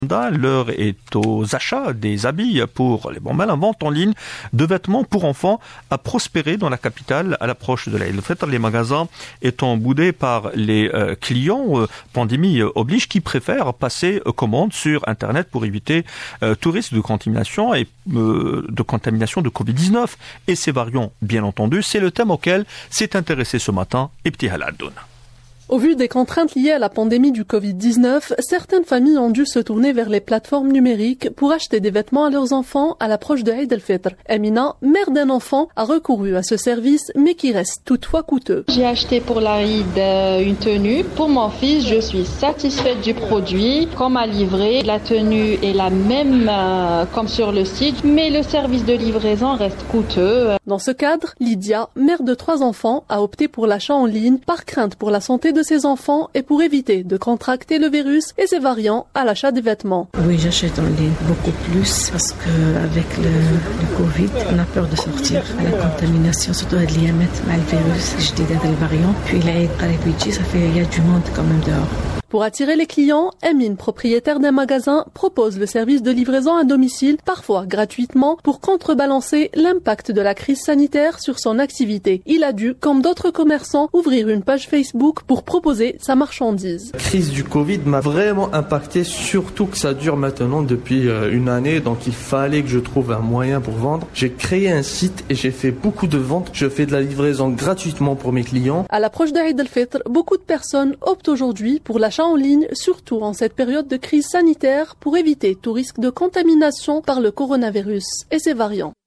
L'heure est aux achats des habits pour les la vente en ligne de vêtements pour enfants a prospéré dans la capitale à l'approche de l'Aïd el-Fitr. Les magasins étant boudés par les clients, pandémie oblige, qui préfèrent passer commande sur Internet pour éviter tout risque de contamination et de Covid-19 et ses variants, bien entendu. C'est le thème auquel s'est intéressé ce matin Ibtihal Addoun. Au vu des contraintes liées à la pandémie du Covid-19, certaines familles ont dû se tourner vers les plateformes numériques pour acheter des vêtements à leurs enfants à l'approche de Eid el-Fitr. Amina, mère d'un enfant, a recouru à ce service, mais qui reste toutefois coûteux. J'ai acheté pour l'Aïd une tenue. Pour mon fils, je suis satisfaite du produit. Qu'on m'a livré, la tenue est la même comme sur le site, mais le service de livraison reste coûteux. Dans ce cadre, Lydia, mère de 3 enfants, a opté pour l'achat en ligne par crainte pour la santé de ses enfants et pour éviter de contracter le virus et ses variants à l'achat des vêtements. Oui, j'achète en ligne beaucoup plus parce qu'avec le Covid, on a peur de sortir. La contamination, surtout avec le virus, je dis les variants. Puis il y a du monde quand même dehors. Pour attirer les clients, Amine, propriétaire d'un magasin, propose le service de livraison à domicile, parfois gratuitement, pour contrebalancer l'impact de la crise sanitaire sur son activité. Il a dû, comme d'autres commerçants, ouvrir une page Facebook pour proposer sa marchandise. La crise du Covid m'a vraiment impacté, surtout que ça dure maintenant depuis une année, donc il fallait que je trouve un moyen pour vendre. J'ai créé un site et j'ai fait beaucoup de ventes. Je fais de la livraison gratuitement pour mes clients. À l'approche d'Eid el-Fitr, beaucoup de personnes optent aujourd'hui pour l'achat en ligne, surtout en cette période de crise sanitaire, pour éviter tout risque de contamination par le coronavirus et ses variants.